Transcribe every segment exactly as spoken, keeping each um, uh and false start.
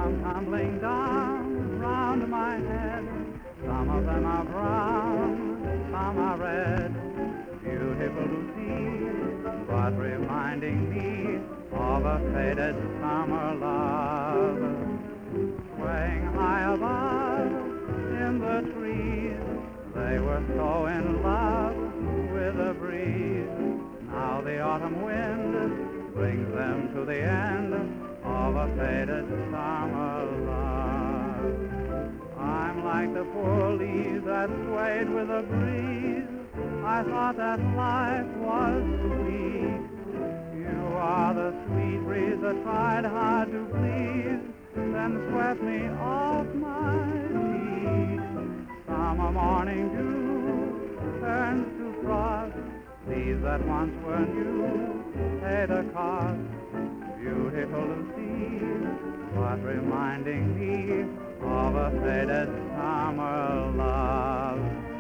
come tumbling down round my head. Some of them are brown, some are red. Beautiful to see, but reminding me of a faded summer love. Swaying high above in the trees, they were so in love with the breeze. Now the autumn wind brings them to the end of a faded summer love. I'm like the poor leaves that swayed with the breeze. I thought that life was sweet. You are the sweet breeze that tried hard to please, then swept me off my feet. Summer morning dew turns to frost. These that once were new pay the cost. Beautiful to see, but reminding me of a faded summer love.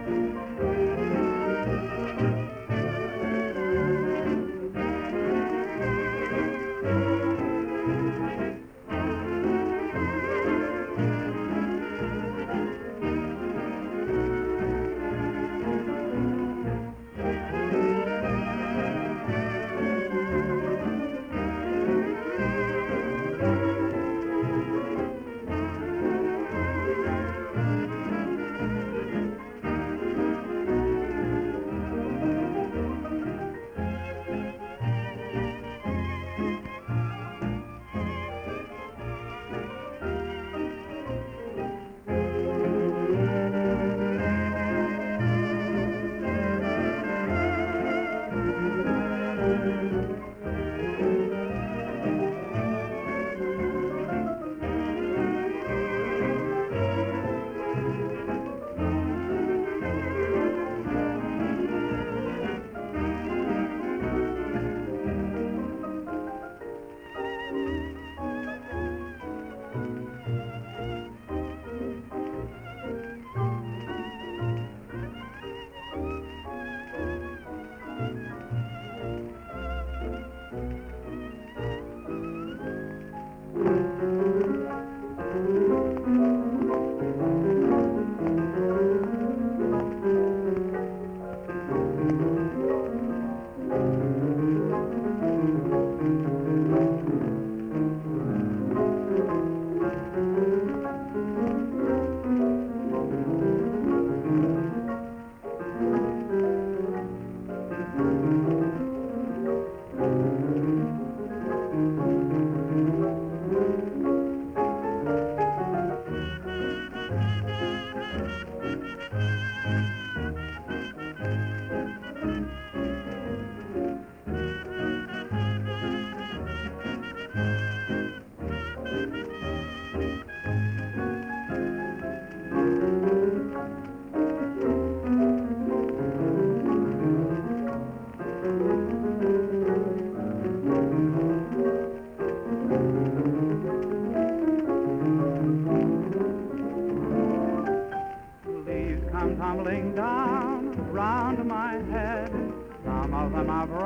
Tumbling down round my head. Some of them are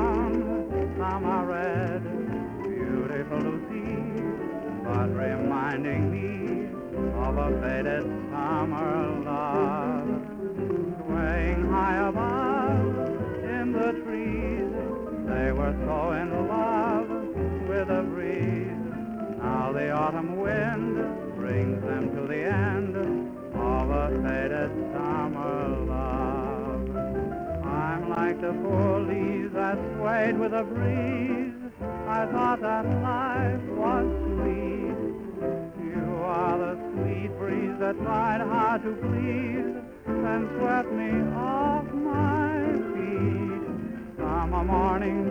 brown, some are red. Beautiful to see, but reminding me of a faded summer love. Swaying high above in the trees, they were so in love with the breeze. Now the autumn wind brings them to the end of a faded summer love. I'm like the poor leaves that swayed with the breeze. I thought that life was sweet. You are the sweet breeze that tried hard to please, then swept me off my feet. Summer morning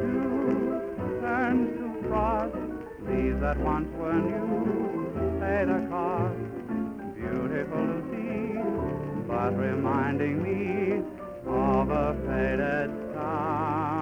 dew turns to frost. These that once were new pay the cost. Beautiful to see, but reminding me of a faded summer.